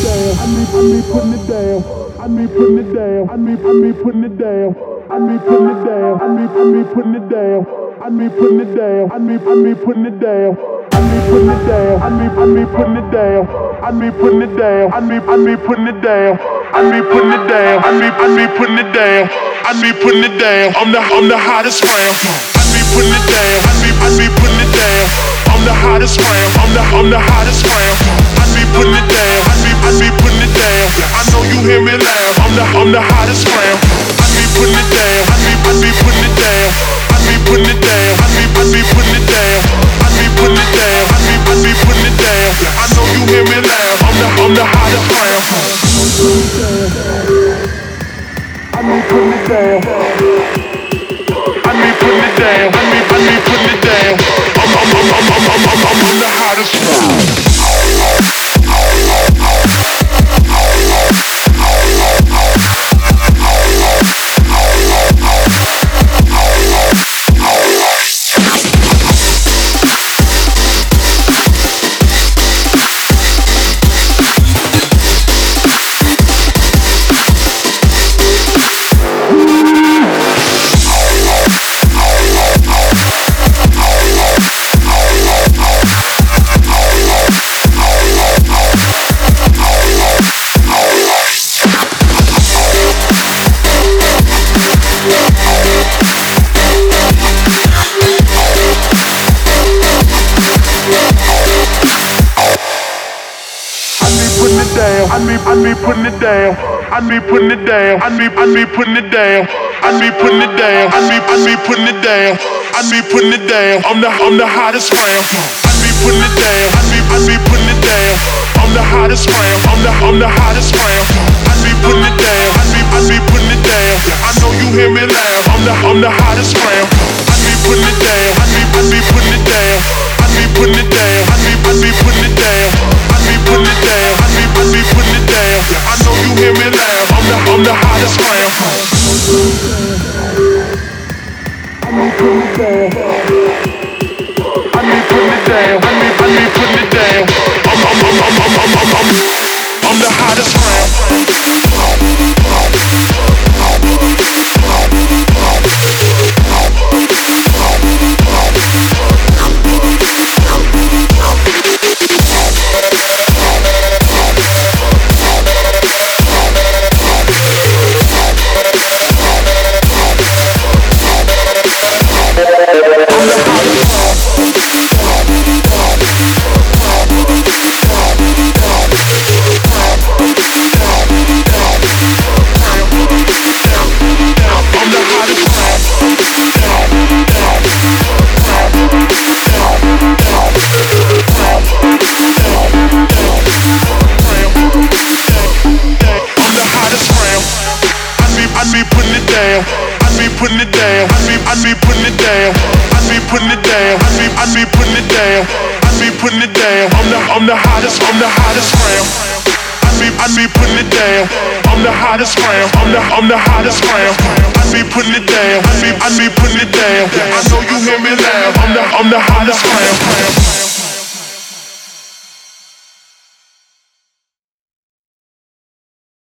putting it down. I me putting it down. I me putting it down. I me putting it down. I me putting it down. I me putting it down. I me putting it down. I me putting it down. I me putting it down. I me putting it down. I me putting it down. I me putting it down. I me putting it down. I me putting it down. I'm the hottest round. I me putting it down. I me putting it down. I'm the hottest round. I'm the hottest round. I me putting it down. I me putting it down. I know you hear me loud. I'm the hottest round. I me putting it down. I me putting it down. I me putting it down. I me putting it down. I me putting it down. I me putting it down. I know you hear me loud. I'm the hottest round. I me putting it down. I me putting it down. I me putting it down. I'm the hottest round. I me putting it down. I me putting it down. I me putting it down. I me putting it down. I me putting it down. I me putting it down. I'm the hottest round. I me putting it down. I me putting it down. I'm the hottest round. I'm the hottest round. I me putting it down. I me putting it down. I know you hear me loud. I'm the hottest round. I me putting it down. I me putting it down. I me putting it down. I me putting it down. I me putting it down. I me putting it down. I know you hear me loud. I'm the hottest round. I me putting it down. I me putting it down. I me putting it down. I'm the hottest round. Putting it down, I me putting it down, I me putting it down, I me putting it down, I me putting it down. I'm the hottest round. I me putting it down. I'm the hottest round. I'm the hottest round. I me putting it down. I me putting it down. I know you hear me loud. I'm the hottest round.